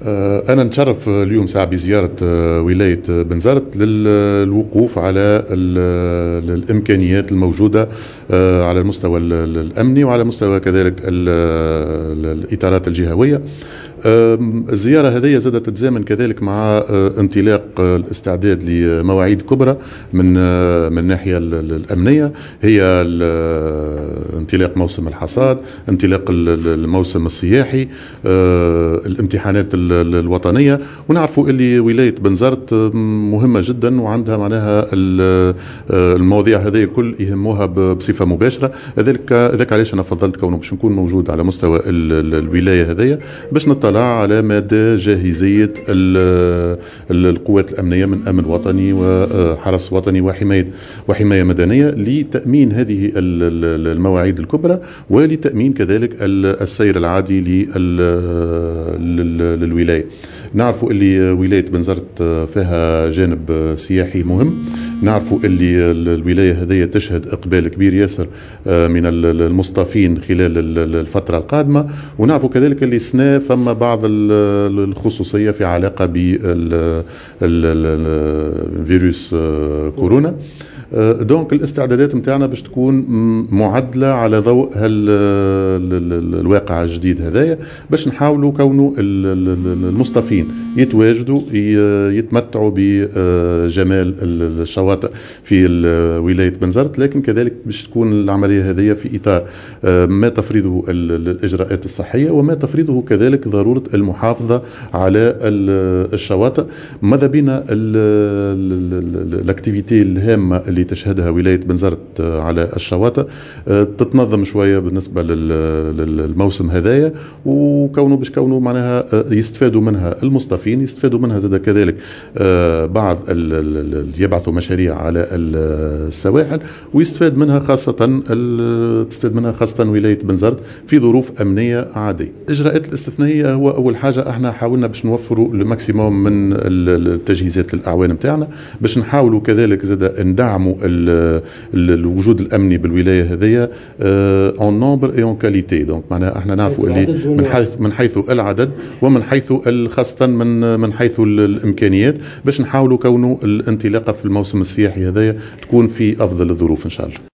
أنا نتشرف اليوم ساعة بزيارة ولاية بنزرت للوقوف على الإمكانيات الموجودة على المستوى الأمني وعلى مستوى كذلك الإطارات الجهوية. الزيارة هذه زادت تتزامن كذلك مع انطلاق الاستعداد لمواعيد كبرى من الناحية الأمنية، هي انطلاق موسم الحصاد، انطلاق الموسم السياحي، الامتحانات الوطنية. ونعرفوا اللي ولاية بنزرت مهمة جدا وعندها معناها المواضيع هذه كل يهموها بصفة مباشرة. ذلك علاش أنا فضلت كونه باش نكون موجود على مستوى الولاية هذه باش نطلع على مدى جاهزية القوات الأمنية من أمن وطني وحرس وطني وحماية مدنية لتأمين هذه المواعيد الكبرى ولتأمين كذلك السير العادي للولاية. نعرفوا اللي ولاية بنزرت فيها جانب سياحي مهم، نعرفوا اللي الولاية هذه تشهد إقبال كبير ياسر من المصطافين خلال الفترة القادمة، ونعرفوا كذلك اللي سنة فما بعض الخصوصية في علاقة بالفيروس كورونا. دونك الاستعدادات متاعنا باش تكون معدلة على ضوء الواقع الجديد هذايا، باش نحاولوا كونه المصطفين يتواجدوا يتمتعوا بجمال الشواطئ في ولاية بنزرت، لكن كذلك باش تكون العملية هذه في إطار ما تفرضه الإجراءات الصحية وما تفرضه كذلك ضرورة المحافظة على الشواطئ. ماذا بينا الاكتيفيتي الهامة اللي تشهدها ولاية بنزرت على الشواطئ تتنظم شوية بالنسبة للموسم هذايا، وكونه باش كونه معناها يستفادوا منها المصطفين، يستفادوا منها زاد كذلك بعض يبعثوا مشاريع على السواحل، ويستفاد منها خاصة تستفاد منها خاصة ولاية بنزرت في ظروف أمنية عادية. الإجراءات الاستثنائية هو أول حاجة احنا حاولنا باش نوفروا الماكسيموم من التجهيزات للأعوان متاعنا، باش نحاولوا كذلك زاد ندعموا الوجود الأمني بالولاية هذه en nombre et en qualité. دونك معناها احنا نعرفوا اللي من حيث العدد ومن حيث خاصة من حيث الإمكانيات، باش نحاولوا كونه الانطلاقة في الموسم السياحي هذا تكون في أفضل الظروف إن شاء الله.